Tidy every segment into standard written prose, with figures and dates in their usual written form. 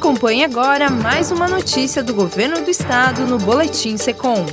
Acompanhe agora mais uma notícia do Governo do Estado no Boletim Secom.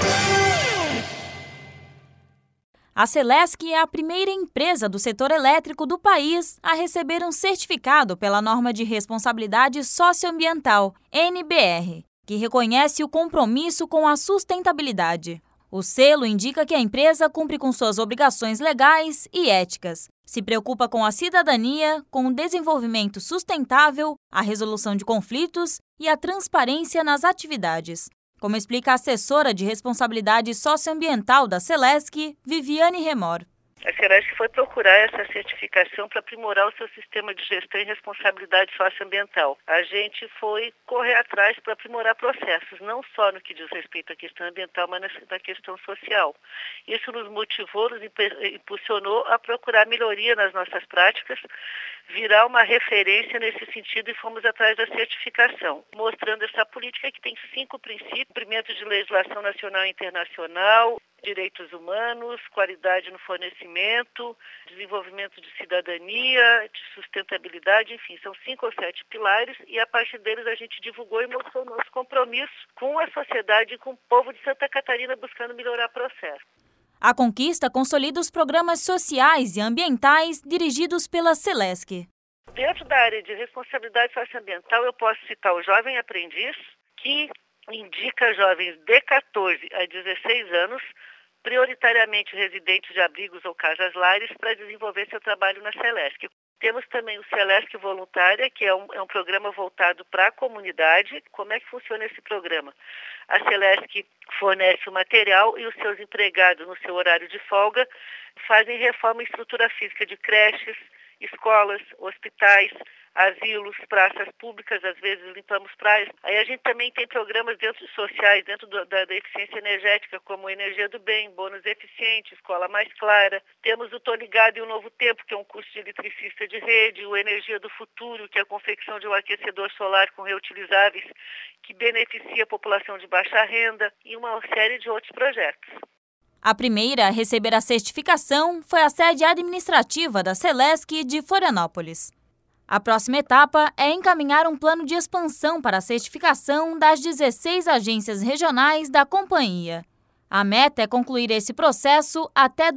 A Celesc é a primeira empresa do setor elétrico do país a receber um certificado pela Norma de Responsabilidade Socioambiental, NBR, que reconhece o compromisso com a sustentabilidade. O selo indica que a empresa cumpre com suas obrigações legais e éticas, se preocupa com a cidadania, com o desenvolvimento sustentável, a resolução de conflitos e a transparência nas atividades. Como explica a assessora de responsabilidade socioambiental da Celesc, Viviane Remor. A Celesc foi procurar essa certificação para aprimorar o seu sistema de gestão e responsabilidade socioambiental. A gente foi correr atrás para aprimorar processos, não só no que diz respeito à questão ambiental, mas na questão social. Isso nos motivou, nos impulsionou a procurar melhoria nas nossas práticas, virar uma referência nesse sentido e fomos atrás da certificação, mostrando essa política que tem 5 princípios: cumprimento de legislação nacional e internacional, direitos humanos, qualidade no fornecimento, desenvolvimento de cidadania, de sustentabilidade, enfim, são 5 ou 7 pilares e a partir deles a gente divulgou e mostrou o nosso compromisso com a sociedade e com o povo de Santa Catarina buscando melhorar o processo. A conquista consolida os programas sociais e ambientais dirigidos pela Celesc. Dentro da área de responsabilidade socioambiental, eu posso citar o Jovem Aprendiz, que indica jovens de 14 a 16 anos, prioritariamente residentes de abrigos ou casas-lares, para desenvolver seu trabalho na Celesc. Temos também o Celesc Voluntária, que é um programa voltado para a comunidade. Como é que funciona esse programa? A Celesc fornece o material e os seus empregados, no seu horário de folga, fazem reforma e estrutura física de creches, escolas, hospitais, asilos, praças públicas, às vezes limpamos praias. Aí a gente também tem programas sociais dentro da eficiência energética, como Energia do Bem, Bônus Eficiente, Escola Mais Clara. Temos o Tô Ligado e o Novo Tempo, que é um curso de eletricista de rede, o Energia do Futuro, que é a confecção de um aquecedor solar com reutilizáveis, que beneficia a população de baixa renda, e uma série de outros projetos. A primeira a receber a certificação foi a sede administrativa da Celesc de Florianópolis. A próxima etapa é encaminhar um plano de expansão para a certificação das 16 agências regionais da companhia. A meta é concluir esse processo até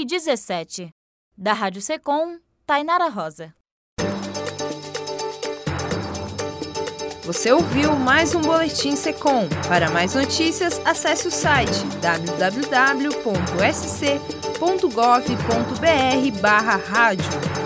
2017. Da Rádio Secom, Tainara Rosa. Você ouviu mais um Boletim Secom. Para mais notícias, acesse o site www.sc.gov.br/rádio.